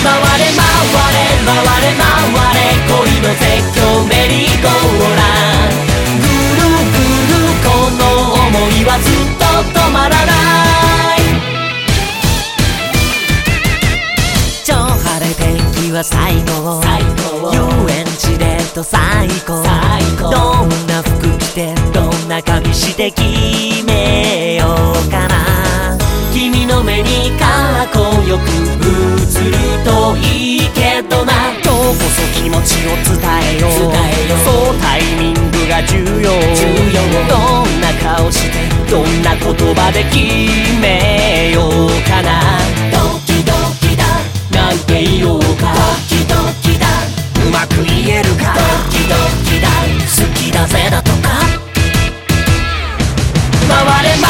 回れ恋の絶叫メリーゴーラン。ぐるぐるこの想いはずっと止まらない。超晴れ天気は最高。遊園地デート最高。どんな服着てどんな髪して決めようかな。君の目にかっこよく映るといいけどな。今日こそ気持ちを伝えよう。そうタイミングが重要。どんな顔してどんな言葉で決めようかな。ドキドキだなんて言おうか。ドキドキだうまく言えるか。ドキドキだ好きだぜだとか。回れ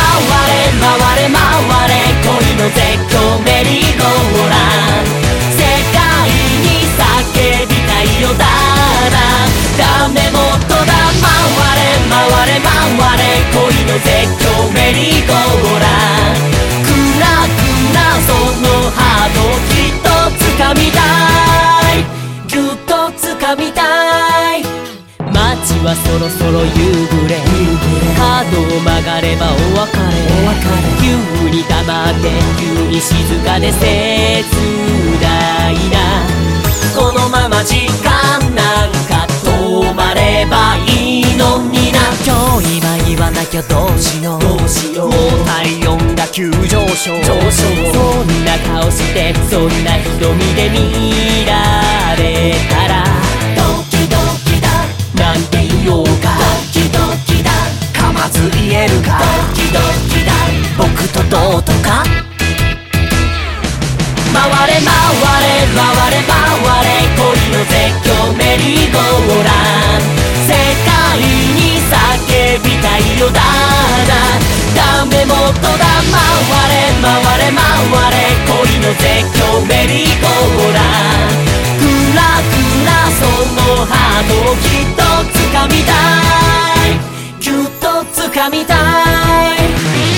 恋の絶叫メリーゴーラン。世界に叫びたいよだな。ダメもっとだ。回れ恋の絶叫メリーゴーラン。クラそのハートをきっと掴みたい。ぎゅっと掴みたい。街はそろそろ夕暮れ。角を曲がればお別れ。急に黙って急に静かで切ないな。このまま時間なんか止まればいいのにな。今日今言わなきゃどうしよう。もう体温が急上昇。そんな顔してそんな瞳で見られたらドキドキだなんて言おうか。ドキドキだかまず言えるか。ドキドキだ僕とどうとか。回れ恋の絶叫メリーゴーラン。世界に叫びたいよだな。ダメもっとだ。回れ恋の絶叫メリーゴーラン。クラそのハートをきっと掴みたい。ぎゅっと掴みたい。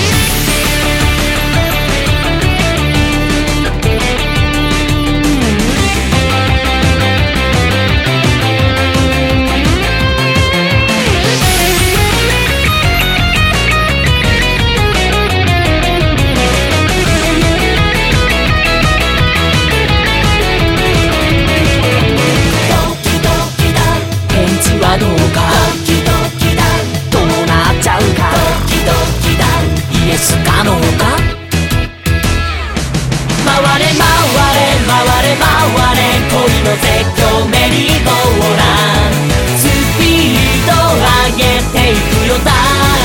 どうかドキドキだどうなっちゃうか。ドキドキだイエスかノーか。回れ恋の絶叫メリーゴーラン。スピード上げていくよだ